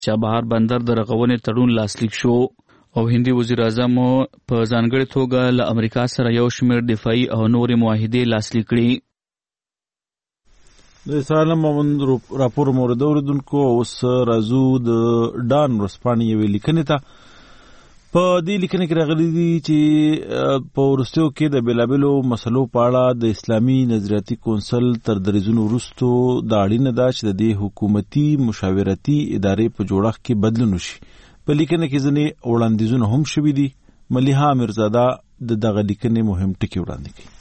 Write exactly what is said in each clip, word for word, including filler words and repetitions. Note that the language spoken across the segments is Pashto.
چابهار بندر د رغونې تړون لاسلیک شو او هندي وزیر اعظم په ځانګړې توګه له امریکا سره یو شمېر دفاعي او نورې معاهدې لاسلیک کړي. د اسرائیل مومند راپور مورد اوریدونکو اوس راځو د ډان ورځپاڼې یوې لیکنې ته. په دې لیکنه کې راغلي دي چې په وروستیو کې د بېلابېلو مسلو په اړه د اسلامي نظریاتي کونسل تر دریځونو وروستو دا اړینه ده چې د دې حکومتي مشاورتي ادارې په جوړښت کې بدلون وشي. په لیکنه کې ځینې وړاندیزونه هم شوي دي. ملیحه امیرزاده د دغه لیکنې مهم ټکي وړاندې کوي.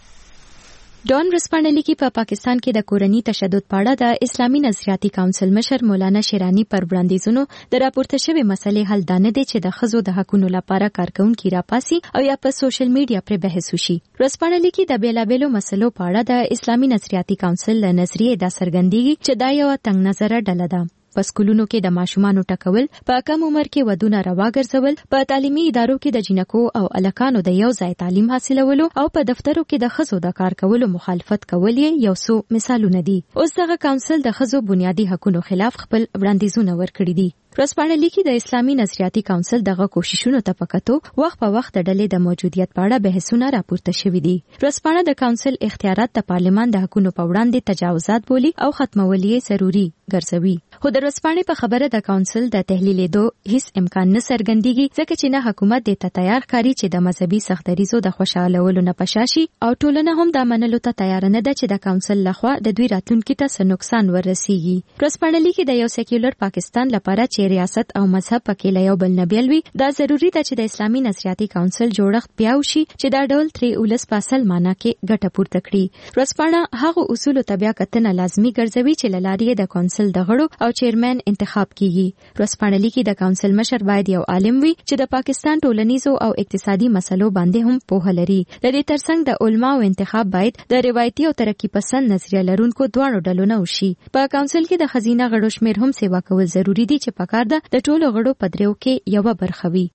ډان ورځپاڼه لیکي په پاکستان کې د کورني تشدد په اړه د اسلامي نظریاتي کونسل مشر مولانا شیرانی پر وړاندیزونو د راپورته شوې مسلې حل دا نه دی چې د ښځو د حقونو لپاره کارکونکي راپاسي او یا په سوشل میډیا پر بحث وشي. ورځپاڼه لیکي د بیلابېلو مسلو په اړه د اسلامي نظریاتي کونسل له نظریې دا څرګندېږي چې دا یو تنګ نظره ډله ده. په سکولونو کې د ماشومانو ټکول، په کم عمر کې ودونه روا ګرځول، په تعلیمي ادارو کې د جنکو او الکانو د یو ځای تعلیم حاصلولو او په دفترو کې د ښځو د کار کولو مخالفت کول یو څو مثالونه دي. اوس دغه کونسل د ښځو بنیادي حقوقو خلاف خپل وړاندیزونه ورکړي دي. ورځپاڼه لیکي د اسلامي نظریاتي کونسل دغه کوششونو ته په کتو وخت په وخت د ډلې د موجودیت په اړه بحثونه راپورته شوي دي. ورځپاڼه د کونسل اختیارات د پارلمان د حقوقو په وړاندې تجاوزات بولي او ختمول یې ضروري ګرځوي. خو د ورځپاڼې په خبره د کونسل د تحلیلېدو هیڅ امکان نه څرګندېږي ځکه چې نه حکومت دې ته تیار ښکاري چې د مذهبي سختدریزو د خوشحالولو نه پشا شي او ټولنه هم دا منلو ته تیار نه ده چې د کونسل لخوا د دوی راتلونکي ته څه نقصان ورسیږي. ورځپاڼه لیکي د یو سیکولر پاکستان لپاره چې ریاست او مذهب پکې له یو بل نه بیل وي، دا ضروري ده چې د اسلامي نظریاتي کونسل جوړښت بیا وشي چې دا ډول ترې ولس په اصل معنا کې ګټه پورته کړي. ورځپاڼه هغو اصولو ته بیا کتنه لازمي ګرځوي چې له لارې د کونسل د غړو او چیرمن انتخاب کیږي. ورځپاڼه لیکي د کونسل مشر باید یو عالم وي چې د پاکستان ټولنیزو او اقتصادي مسلو باندې هم پوهه لري. د دې ترڅنګ د علماو انتخاب باید د روایتي او ترقی پسند نظریه لرونکو دواړو ډلو نه وشي. په کونسل کې د خزینه غړو شمیر هم سیوا کول ضروری دي چې پکار ده د ټولو غړو په دریو کې یوه برخه وي.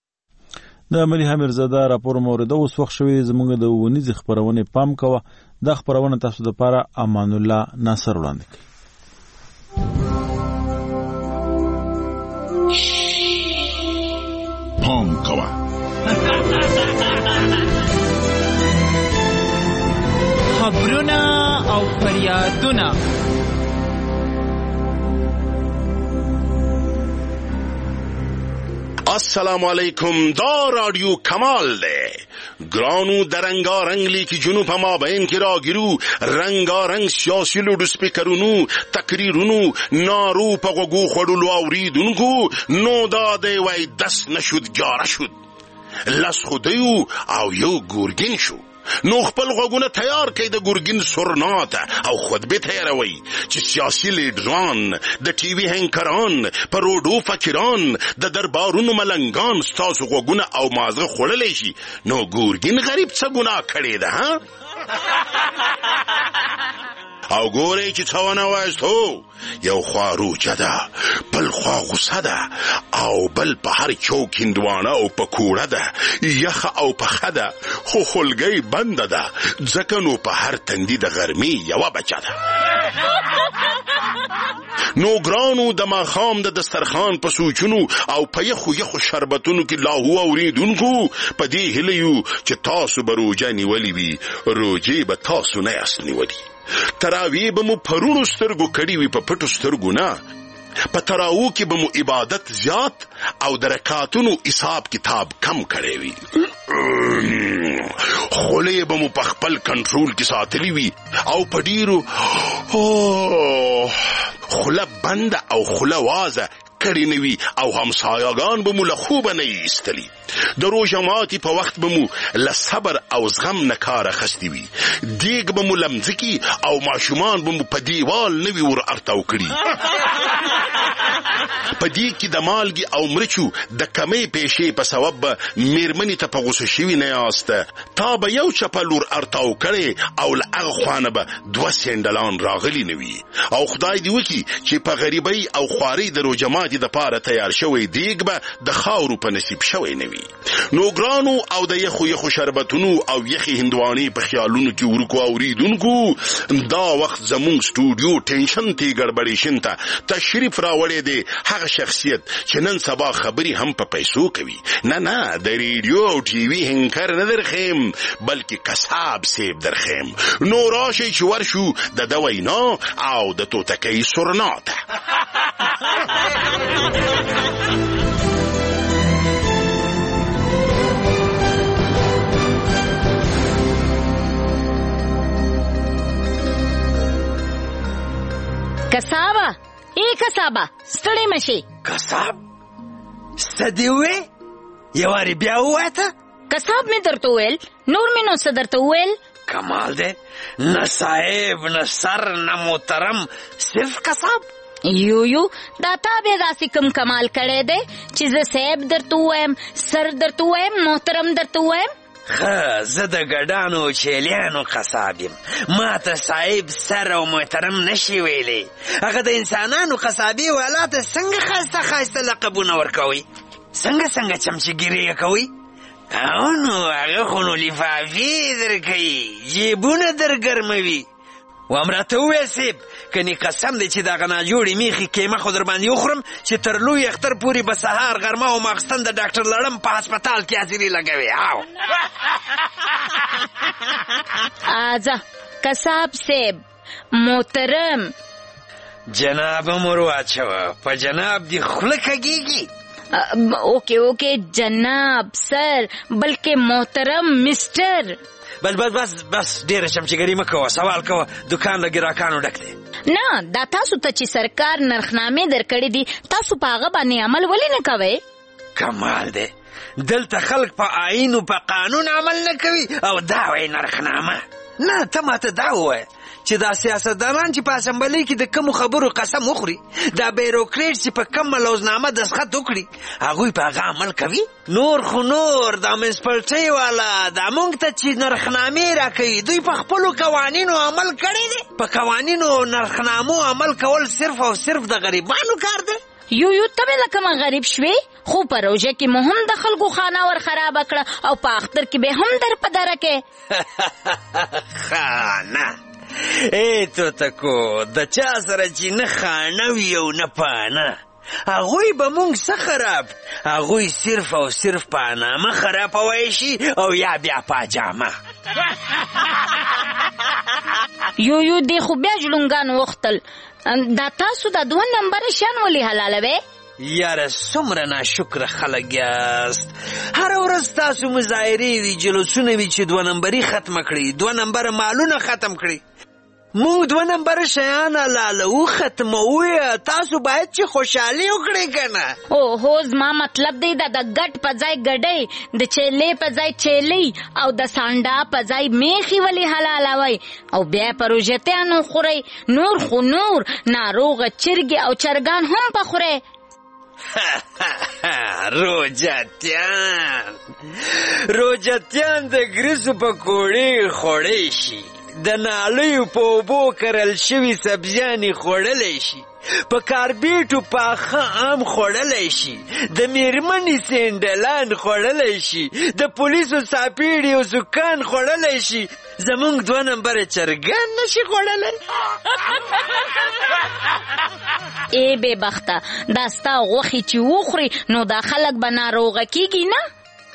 د ملیحه امیرزاده راپور مورده اوس وخت شوی زموږ د ونیزې خپرونې پام کوه. دا خپرونه تاسو دپاره امان الله ناصر وړاندې کوي. پام کوه خبرونه او فریادونه السلام علیکم. دا رادیو کمال ده. گرانو در رنگارنگ لیکی جنوب ما بین که راگیرو رنگارنگ سیاسی لودو سپیکرونو تقریرونو نارو پا غگو خودلو آوریدونکو نو داده وی دست نشد جاره شد لس خودیو او یو گورگین شو. نو خپل غوګونه تیار کړئ د ګورګین سورنات او خطبه تیاروي چې سیاسي لیډران د ټي وي هنکران پروډو فقیران د دربارونو ملنګان ستاسو غوګونه او مازغه خړلې شي. نو ګورګین غریب څه ګناه کړی ده ها او ګورې چې څونه وایستو یو خوا روجه ده بل خوا غصه ده او بل په هر چوک هندوانه او پکوړه ده یخه او پخه ده خو خلګۍ بنده ده ځکه نو په هر تندي د غرمې یوه بچه ده. نو ګرانو د ماښام د دسترخوان په سوچونو او په یخو یخو شربتونو کې لاهو اورېدونکو په دې هیله یو چې تاسو به روجه نیولې وي روجې به تاسو نه یاست نیولي. تراوی به مو پرونو سترګو کړي وي په پټو سترګو نه. په تراو کې به مو عبادت زیات او د رکعاتونو حساب کتاب کم کړی وي. خولې به مو په خپل کنټرول کې ساتلی وي او په ډیرو خوله بنده او خوله وازه کړی نه وي او همسایه‌ګان به مو له خوبه نه ایستلي. د روژه ماتي په وخت به مو له صبر او زغم نه کار اخیستی وي. دیګ به مو لمځکي او ماشومان به مو په دیوال نه وي ور ارتاو کړي. په دې کې د مالګې او مرچو د کمې پیشې په سبب به میرمنې ته په غوسه شوي نه یاست. تا به یو چپل ور ارتاو کړی او له هغه خوانه به دوه سینډلان راغلي نه وي. او خدای دې وکړي چې په غریبۍ او خوارۍ د روژه ماتې دپاره تیار شوی دیګ به د خاورو په نصیب شوی نه وي. نو ګرانو او د یخو یخو شربتونو او یخې هندوانې په خیالونو کې ورکو اوریدونکو، دا وخت زمونږ سټوډیو ټینشن تی ګړبړېشن ته تشریف راوړی دی هغه شخصیت چې نن سبا خبرې هم په پیسو کوي. نه نه د ریډیو او ټي وي هنکر نه درخیم بلکې کساب سیب درخیم. نو راشئ چې ورشو د ده وینا او د توتکۍ سرنا ته. کسابه ای کسابه ستړی مشي. کساب څه دې وې؟ یو وارې بیا ووایه. کساب مې درته وویل، نور مې نو څه درته وویل؟ کمال دی، نه صاحب نه سر نه محترم، صرف کساب. یو یو دا تا بیا داسې کوم کمال کړی دی چې زه صاحب درته ووایم، سر درته ووایم، محترم درته ووایم؟ ښه زه د ګډانو چیلیانو قصاب یم، ما ته صاحب سر او محترم نشي ویلی. هغه د انسانانو قصابي والا ته څنګه ښایسته ښایسته لقبونه ورکوئ؟ څنګه څنګه چمچهګیري یې کوئ؟ او نو هغه خو نو لفافې درکوي، جیبونه در ګرموي. وام راته وویل صاحب کنې قسم دی چې دغه ناجوړې میخي کیمه خو در باندې وخورم چې تر لوی اختر پورې به سهار غرمه او ماخستن د ډاکټر لړم په هسپتال کې حاضري لګوي. او آځه کساب صاحب محترم جناب مور واچوه، په جناب دې خوله کږېږي. اوکې اوکې جناب سر بلکې محترم مسټر. بس بس بس بس ډیره چمچهګري مه کوه، سوال کوه، دکان له ګراکانو ډک دی. نه دا تاسو ته چې سرکار نرخنامې درکړې دي تاسو په هغه باندې عمل ولې نه کوئ؟ کمال دی، دلته خلک په آیین او په قانون عمل نه کوي او دا وایي نرخنامه. نه ته ماته دا ووایه چې دا سیاستدانان چې په اسمبلۍ کې د کومو خبرو قسم وخوري، دا بیروکریټ چې په کومه لوزنامه دستخط وکړي هغوی په هغه عمل کوي. نور خو نور دا منسپلټۍ والا دا موږ ته چې نرخنامې راکوي دوی په خپلو قوانینو عمل کړی دی. په قوانینو او نرخنامو عمل کول صرف او صرف د غریبانو کار دی. یو یو ته به لکه ما غریب شوې، خو په روژه کې مو هم د خلکو خانه ور خرابه کړه او په اختر کې به هم در په دره کې خانه. ای توتکو د چا سره چې نه خانه وي او نه پانه هغوی به مونږ څه خراب، هغوی صرف او صرف پانامه خرابوی شي او یا بیا پاجامه. یو یو دی خو بیا جلونګان وختل. دا تاسو د دوه نمبر شان ولې حلالوي؟ یاره څومره ناشکره خلک یاست، هره ورځ تاسو مظاهرې وي، جلوسونه وي چې دوه نمبري ختمه کړي، دوه نمبره مالونه ختم کړي. مونږ دوه نمبره شیان حلالوو ختموو، تاسو باید چې خوشحالي وکړئ که نه. او هو زما مطلب دی دا د ګټ په ځای ګډۍ، د چیلې په ځای چیلۍ او د سانډا په ځای میخي ولې حلالوئ او بیا په روژتیانو خورئ؟ نور خو نور ناروغه چرګې او چرګان هم په خورئ. روجتیان روجتیان د ګریسو پکوړې خوړی شي، د نالیو په اوبو کرل شوي سبزیانې خوړلی شي، په کاربیټو پاخه ام خوړلی شي، د میرمنې سینډلان خوړلی شي، د پولیسو ساپیړې او سکان خوړلی شي، زمونږ دوه نمبره چرګان نشي خوړلی. ای بې بخته دا ستا غوښې چې وخوري نو دا خلک به ناروغه کیږي نه؟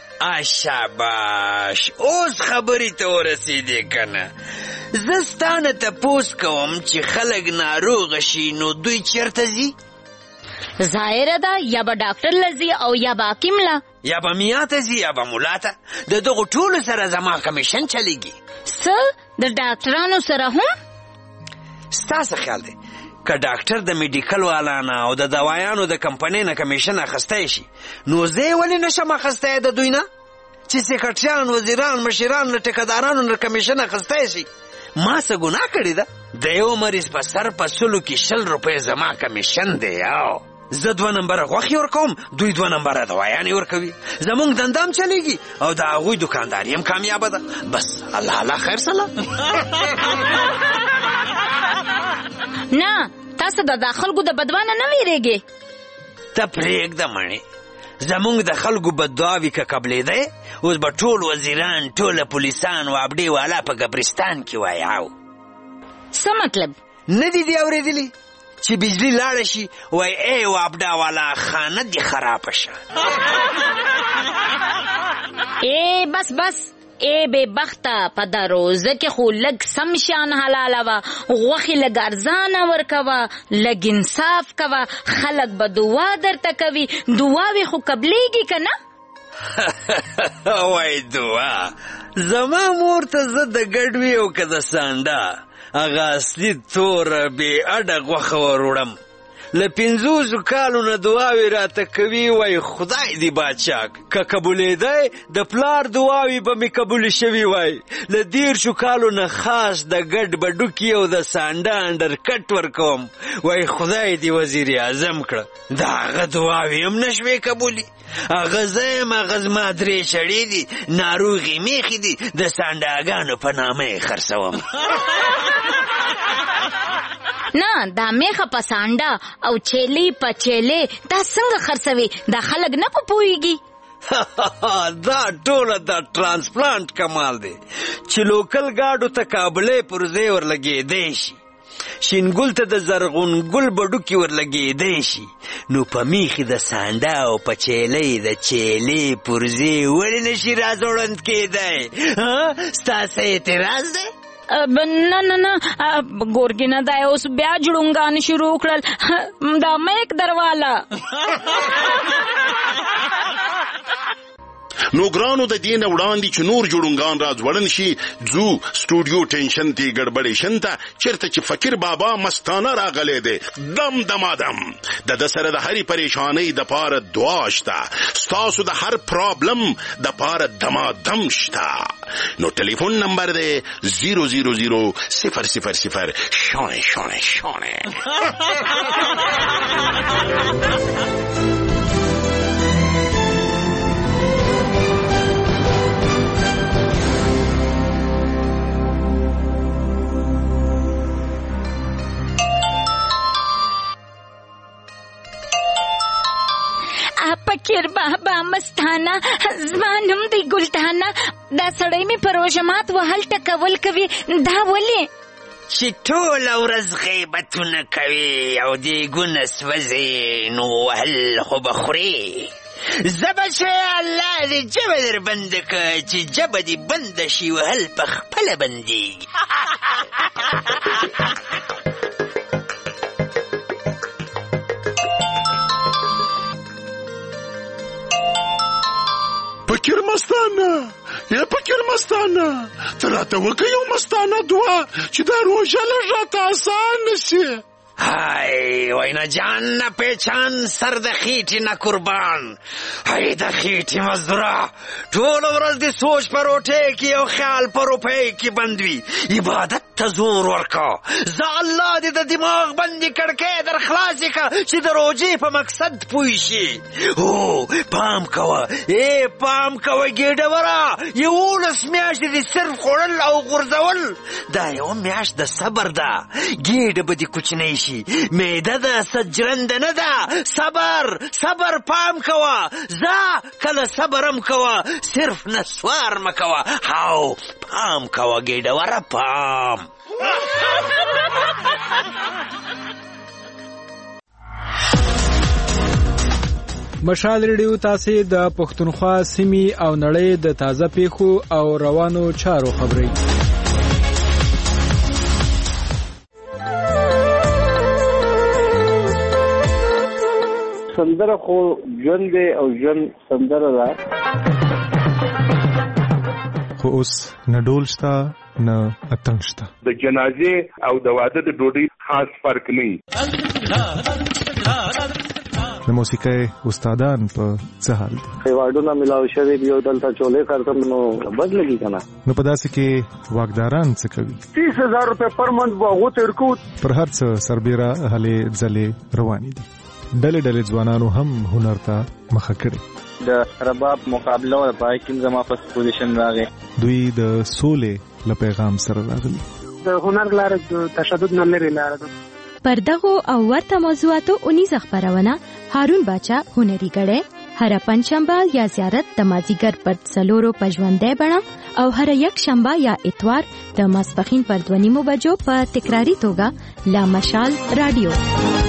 شاباش اوس خبرې ته ورسېدې که نه. زه ستا نه تپوس کوم چې خلک ناروغه شي نو دوی چېرته ځي؟ ظاهره ده یا به ډاکټر له ځي او یا به حکیم له، یا به میا ته ځي یا به ملا ته. د دغو ټولو سره زما کمیشن چلیږي. څه د ډاکټرانو سره هم؟ ستا څه خیال دی که ډاکټر د میډیکل والا نه او د دوایانو د کمپنۍ نه کمیشن اخیستی شي نو زه یې ولې نشم اخیستی د دوی نه؟ چې سیکرټریان، وزیران، مشیران له ټیکهدارانو نه کمیشن اخیستی شي. ما څه ګناه کړې ده؟ د یو مریض په سر په سلو کې شل روپۍ زما کمیشن دی. او زه دوه نمبره غوښې ورکوم، دوی دوه نمبره دوایانې ورکوي، زمونږ دنده هم چلیږي او د هغوی دوکانداري هم کامیابه ده. بس الله الله خیر سله. نه تاسو د خلکو د بدوانه نه ویریږئ؟ ته پرېږده مڼې، زمونږ د خلکو بددعاوې که قبلېدی اوس به ټول وزیران ټوله پولیسان و ابډې والا په قبرستان کې وایاو. څه مطلب؟ نه دي دي اورېدلي چې بجلی لاړه شي وای ای و ابډا والا خانه دې خرابه شه. ای بس بس ای بے بخته په دا روزه کې خو لږ سم شان حلاله وه، غوښې لږ ارزانه ورکوه، لږ انصاف کوه، خلک به دعا درته کوي، دعاوې خو قبلیږي که نه؟ وای دعا زما مور ته زه د ګډوې او که د سانډا هغه اصلي توره بې اډه غوښه وروړم. له پنځوسو کالو نه دعاوې راته کوي، وای خدای دې بادشاه که قبولېدی د پلار دعاوې به مې قبولې شوي وای. له دیرشو کالو نه خاص د ګډ بډوکي او د سانډا انډرکټ ورکوم، وای خدای دې وزیر اعظم کړه. د هغه دعاوې هم نه شوې قبولې. هغه زه یم، هغه زما درې شړې دي، ناروغې میخې دي، د سانډاګانو په نامه یې خرڅوم. نه دا میخه په سانډا او چیلې په چیلې دا څنګه خرڅوي؟ دا خلک نه په پوهېږي. دا ټوله د ټرانسپلانټ کمال دی چې لوکل ګاډو ته کابلې پرزې ورلګېدی شي، شینګل ته د زرغون ګل بډوکي ورلګېدی شي، نو په میخې د سانډا او په چیلې د چیلې پرزې ولې نشي راځوړند کېدی؟ ستاسو اعتراض دی؟ نه نه نه ګورګینه دا اوس بیا جړونګان شروع کړل، دا میک درواله. نو ګرانو د دې نه وړاندې چې نور جوړونګان را ځوړن شي، ځو سټوډیو ټینشن ته ګډبډېشن ته چېرته چې فقیر بابا مستانه راغلی دی، دم دمادم د ده سره د هرې پریشانۍ دپاره دعا شته، ستاسو د هر پرابلم دپاره دمادم شته. نو ټلیفون نمبر دی زیرو زیرو زیرو صفر صفر صفر شانه شانه شانه. فقیر بابا مستانه زما نوم دی ګلدانه، دا سړی مې په روژمات وهل ټکول کوي، دا ولې؟ چې ټوله ورځ غیبتونه کوي او دیګونه سوځي نو وهل خو به خورې. زه به چې الله دې ژبه در بنده که چې ژبه دې بنده شي وهل په خپله بندېږي. فقیر مستانه یا فقیر مستانه ته راته وکړه یو مستانه دعا چې دا روژه لږ راته اسان نشي. های وینا جان نه پیچان سر د خیټې نه قربان، های د خیټې مزدوره ټوله ورځ د سوچ په روټۍ کې او خیال په روپۍ کې بند وي. عبادت ته زور ورکه، زه الله دې د دماغ بندې کړکۍ در خلاصې که چې د روژې په مقصد پوه شي. هو پام کوه، ای پام کوه ګېډوره، یولس میاشتې دې صرف خوړل او غورځول، دا یوه میاشت د صبر ده. ګېډه به دې کوچنی شي، معده ده سجرنده نه ده. صبر صبر پام کوه، زه کله صبرم کوه، صرف نسوار مه کوه. هاو پام کوه ګېډوره پام. مشال ریډیو تاسې د پښتونخوا سیمې او نړۍ د تازه پیښو او روانو چارو خبري. سندره خو ژوند دی او ژوند سندره ده، خو اوس نه ډول شته نه اتنګ شته. د جنازې او د واده د ډوډۍ خاص فرق نه. د موسیقۍ استادان په څه حال دي؟ ایوارډونه ملاو شوي دي او دلته چولې کارتم نو بد لګي که نه. نو په داسې کې واکداران څه کوي؟ تیس هزار روپۍ پر منت به هغو ته ورکوو. پر هر څه سربیره هلې ځلې روانې دي. ډلې ډلې ځوانانو هم هنر ته مخه کړې. د رباب مقابله وه، پای کې زما فرست پوزیشن راغی. دوی د سولې له پیغام سره راغلي. د هنر لاره د تشدد نه لرې لاره ده. پر دغو او ورته موضوعاتو اونیزه خپرونه هارون باچا هنري غړې، هر پنځشنبه یا زیارت د مازیګر پر څلورو پجوندې بڼه او هر یک شنبه یا اتوار د ماسپخین پر دوه نیمو بجو په تکراری توګه لا مشال رادیو.